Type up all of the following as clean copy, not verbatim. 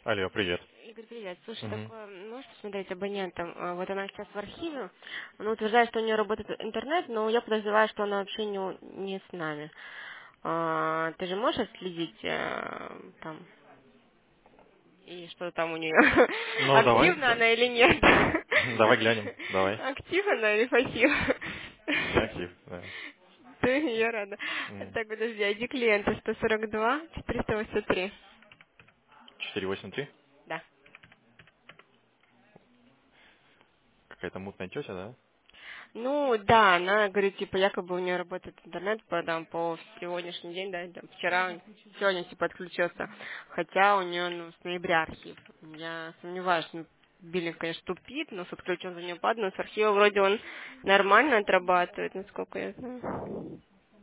Алло, привет. Игорь, привет. Слушай, Мгм. такое, можешь посмотреть абонентом? Вот она сейчас в архиве. Она утверждает, что у нее работает интернет, но я подозреваю, что она вообще не с нами. Ты же можешь отследить там, и что там у нее? Ну, давай. Активна она или нет? Давай глянем. Давай. Актив она или пассив? Не актив, да. Я рада. М. Так, подожди, ID клиента 142 483. 483. Да. Какая-то мутная тетя, да? Ну, да, она говорит, типа, якобы у нее работает интернет по сегодняшний день, да, там, вчера, сегодня, типа, отключился. Хотя у нее, ну, с ноября архив. Я сомневаюсь, ну, биллинг, конечно, тупит, но с отключен за нее падает, но с архива вроде он нормально отрабатывает, насколько я знаю.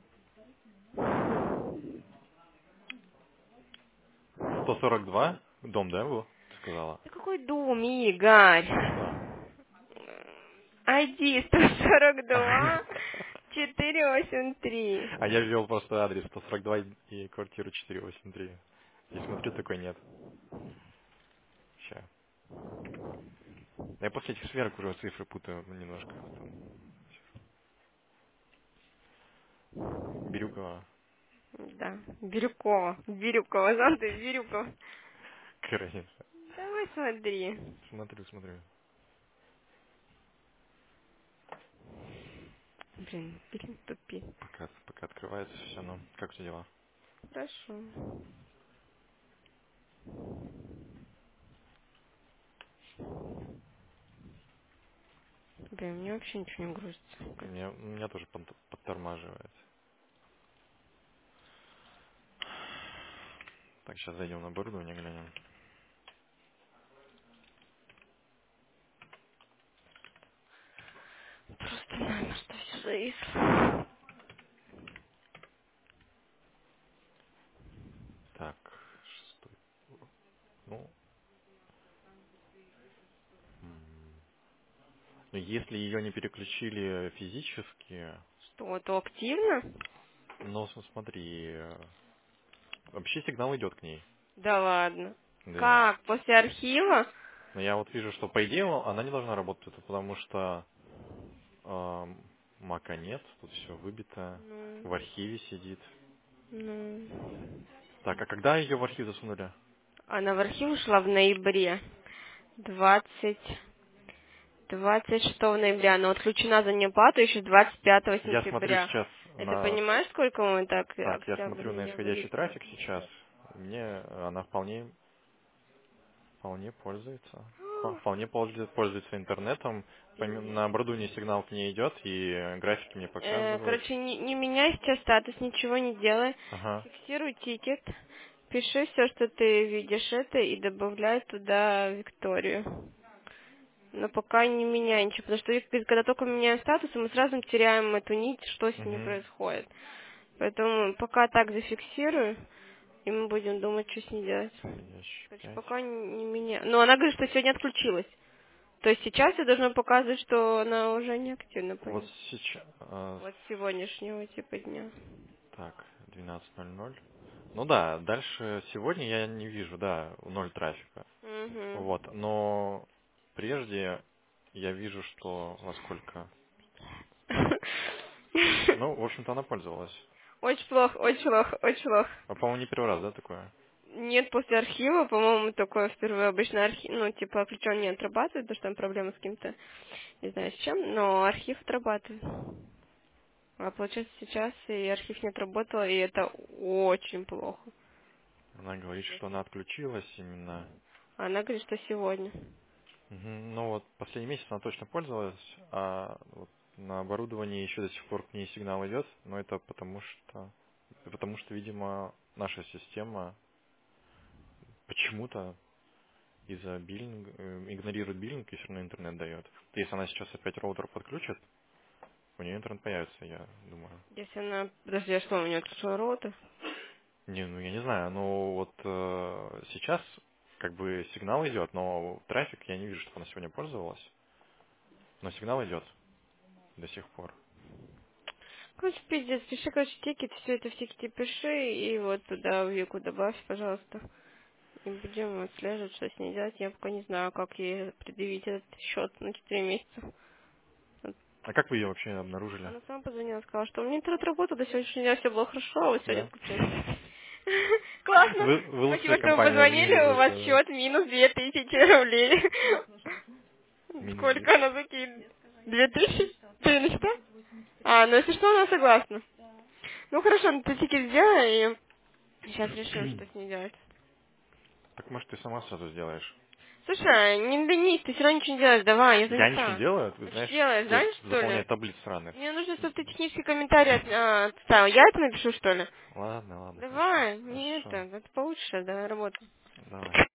142. Дом, да, был? Ты сказала. Да какой дом, Игорь? Что? ID 142 483. А я ввел просто адрес 142 и квартиру 483. И смотрю, такой нет. Ща. Я после этих сверок уже цифры путаю немножко. Там. Бирюкова. Да, Бирюкова. Бирюкова, знал ты, Бирюкова. Какая разница? Давай смотри. Смотрю. Блин, тупи. Пока открывается все, ну, как у тебя дела? Хорошо. Блин, мне вообще ничего не грузится. Меня тоже подтормаживает. Так, сейчас зайдем на оборудование, глянем. Просто наверное, что все зависло. Так, шестой. Ну, м, ну, если ее не переключили физически, Что, то активно? ну, смотри, вообще сигнал идет к ней. Да ладно. Да. Как? После архива? Но я вот вижу, что по идее она не должна работать, это потому что мака нет, тут все выбито, Ну, в архиве сидит. ну. Так, а когда ее в архив засунули? Она в архив ушла в ноябре. 26 ноября. Она отключена за неплату еще 25 Я смотрю сентября. сейчас Это на... понимаешь, сколько мы так Так, я октябрь, смотрю на исходящий ноябрь? трафик сейчас. Мне она вполне пользуется. Вполне пользуется интернетом. На оборудовании сигнал к ней идет, и графики мне показывают. Короче, не меняй сейчас статус, ничего не делай. Ага. Фиксируй тикет, пиши все, что ты видишь это, и добавляй туда Викторию. Но пока не меняй ничего, потому что когда только меняем статус, мы сразу теряем эту нить, что с ней Угу. происходит. Поэтому пока так зафиксирую, и мы будем думать, что с ней делать. Исходящий Короче, 5. пока не меняю. Но она говорит, что сегодня отключилась. То есть сейчас я должна показывать, что она уже не активна по Вот ней. сейчас... Вот с сегодняшнего типа дня. так, 12:00. Ну да, дальше сегодня я не вижу, да, ноль трафика. Угу. Вот, но прежде я вижу, что во сколько... Ну, в общем-то, она пользовалась. Очень плохо, очень плохо, очень плохо. А, по-моему, не первый раз, да, такое? Нет, после архива, по-моему, такое впервые. Обычно архив, ну, типа, ключом не отрабатывает, потому что там проблемы с каким-то, не знаю с чем, но архив отрабатывает. А получается сейчас и архив не отработал, и это очень плохо. Она говорит, что она отключилась именно. А она говорит, что сегодня. Мгм. Ну вот, последний месяц она точно пользовалась, а вот на оборудовании еще до сих пор к ней сигнал идет, но это потому что, видимо, наша система почему-то из-за биллинга игнорирует биллинг и все равно интернет дает. Если она сейчас опять роутер подключит, у нее интернет появится, я думаю. Если она... Подожди, а что, у нее тут роутер? Не, ну я не знаю, но вот сейчас как бы сигнал идет, но трафик я не вижу, чтобы она сегодня пользовалась, но сигнал идет до сих пор. Короче, пиздец, пиши, короче, тикет, все это в тикете пиши, и вот туда в Вику добавь, пожалуйста. И будем отслеживать, что с ней делать. Я пока не знаю, как ей предъявить этот счет на 4 месяца. А как вы ее вообще обнаружили? Она сама позвонила, сказала, что у меня интернет работал, до сегодняшнего дня все было хорошо, а вот сегодня Да? отключилось. Классно. Вы Спасибо, лучшая что вы компания в позвонили, мире у вас просто. счет минус 2000 рублей. Минус Сколько 10. она закинет? 2000? Ты не считаешь? Ну если что, она согласна. Ну хорошо, ну ты тикет сделай, и сейчас решим, что с ней делать. Так может ты сама сразу сделаешь? Слушай, не ленись, ты все равно ничего не делаешь, давай, я Я ничего не занята. делаю, ты Ну что знаешь, делаешь, тут знаешь, что ли? заполнять таблиц сраных. Мне нужно, чтобы ты технический комментарий отставил. Я это напишу, что ли? Ладно, ладно, хорошо. Давай, не Хорошо. это получше, давай работай. Давай.